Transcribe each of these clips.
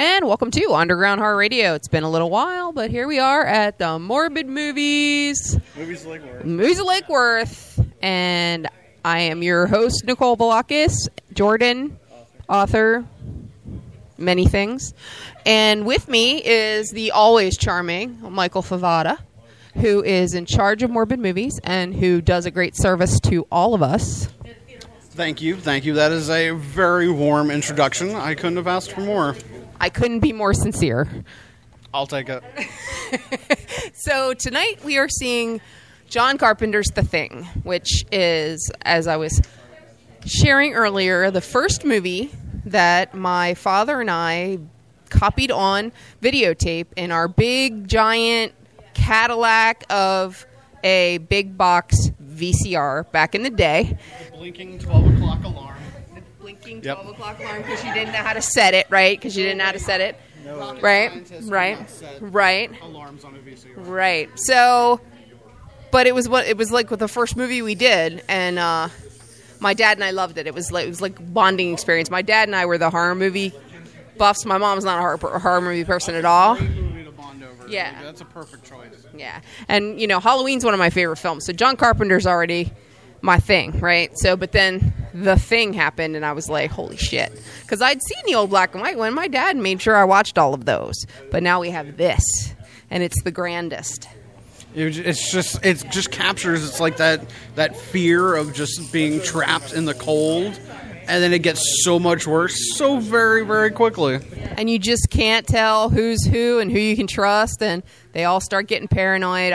And welcome to Underground Horror Radio. It's been a little while, but here we are at the Morbid Movies. Movies of Lake Worth. Movies of Lake Worth. And I am your host, Nicole Velakis, Jordan, author, many things. And with me is the always charming Michael Favada, who is in charge of Morbid Movies and who does a great service to all of us. Thank you. That is a very warm introduction. I couldn't have asked for more. I couldn't be more sincere. I'll take it. So tonight we are seeing John Carpenter's The Thing, which is, as I was sharing earlier, the first movie that my father and I copied on videotape in our big, giant Cadillac of a big box VCR back in the day. The blinking 12 o'clock alarm. Blinking 12 o'clock alarm because you didn't know how to set it, right? Because you didn't know how to set it. No, right. Alarms on a VCR. Right. So, but it was like with the first movie we did, and my dad and I loved it. It was like a bonding experience. My dad and I were the horror movie buffs. My mom's not a horror movie person at all. Great movie to bond over. Yeah. Like, that's a perfect choice. Yeah. And Halloween's one of my favorite films. So John Carpenter's already my thing, right? So, but then The Thing happened, and I was like, holy shit. Because I'd seen the old black and white one. My dad made sure I watched all of those. But now we have this, and it's the grandest. It just captures, it's like that fear of just being trapped in the cold, and then it gets so much worse so very, very quickly. And you just can't tell who's who and who you can trust, and they all start getting paranoid.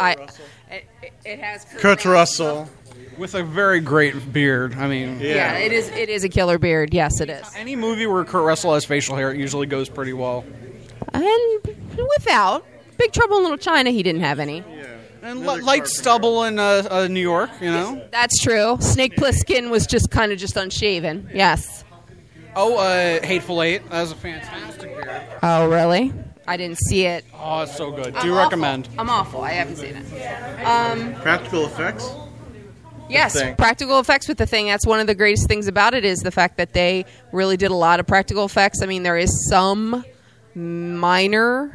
It has Kurt Russell. With a very great beard. I mean... Yeah, it is a killer beard. Yes, it is. Any movie where Kurt Russell has facial hair, it usually goes pretty well. And without Big Trouble in Little China, he didn't have any. Yeah. And light stubble in New York, That's true. Snake Plissken was just unshaven. Yes. Oh, Hateful Eight. That was a fantastic beard. Oh, really? I didn't see it. Oh, it's so good. Do you recommend? I'm awful. I haven't seen it. Practical effects? Yes, practical effects with The Thing. That's one of the greatest things about it is the fact that they really did a lot of practical effects. I mean, there is some minor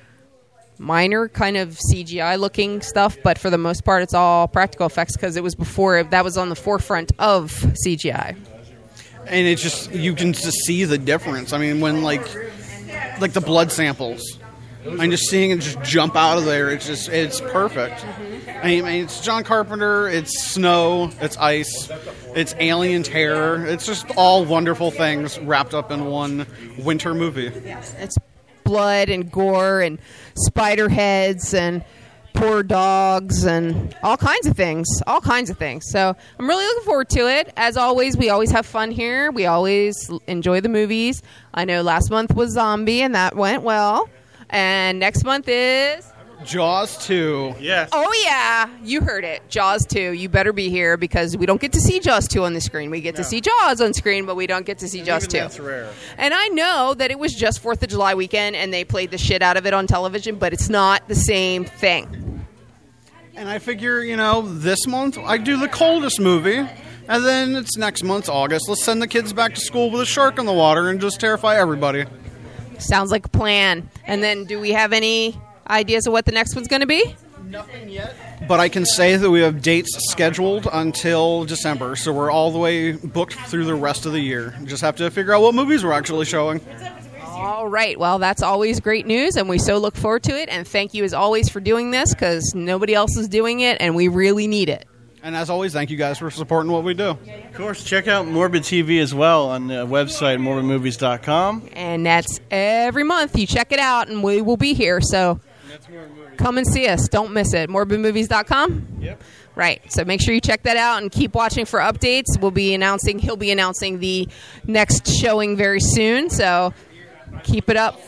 kind of CGI-looking stuff, but for the most part, it's all practical effects because it was before that was on the forefront of CGI. And it's just you can just see the difference. I mean, when like the blood samples, and just seeing it just jump out of there, it's perfect. I mean, it's John Carpenter, it's snow, it's ice, it's alien terror. It's just all wonderful things wrapped up in one winter movie. Yes, it's blood and gore and spider heads and poor dogs and all kinds of things. So I'm really looking forward to it. As always, we always have fun here. We always enjoy the movies. I know last month was Zombie, and that went well. And next month is... Jaws 2. Yes. Oh, yeah. You heard it. Jaws 2. You better be here because we don't get to see Jaws 2 on the screen. We get to see Jaws on screen, but we don't get to see Jaws 2. That's rare. And I know that it was just 4th of July weekend and they played the shit out of it on television, but it's not the same thing. And I figure, this month I do the coldest movie, and then it's next month's August. Let's send the kids back to school with a shark in the water and just terrify everybody. Sounds like a plan. And then do we have any ideas of what the next one's going to be? Nothing yet. But I can say that we have dates scheduled until December, so we're all the way booked through the rest of the year. Just have to figure out what movies we're actually showing. All right. Well, that's always great news, and we so look forward to it. And thank you, as always, for doing this, because nobody else is doing it, and we really need it. And as always, thank you guys for supporting what we do. Of course, check out Morbid TV as well on the website, morbidmovies.com. And that's every month. You check it out, and we will be here. So come and see us. Don't miss it. Morbidmovies.com? Yep. Right. So make sure you check that out and keep watching for updates. He'll be announcing the next showing very soon. So keep it up.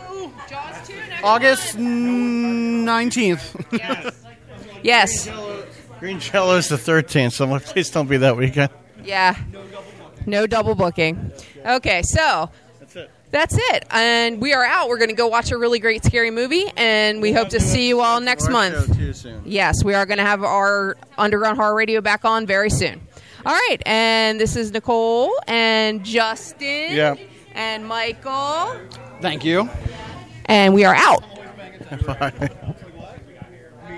August 19th. Yes. Green Cello is the 13th, so please don't be that weekend. Yeah. No double booking. Okay, so that's it. And we are out. We're going to go watch a really great scary movie, and we hope to see you all next month. Too soon. Yes, we are going to have our Underground Horror Radio back on very soon. All right, and this is Nicole and Justin and Michael Thank you. And we are out. Bye.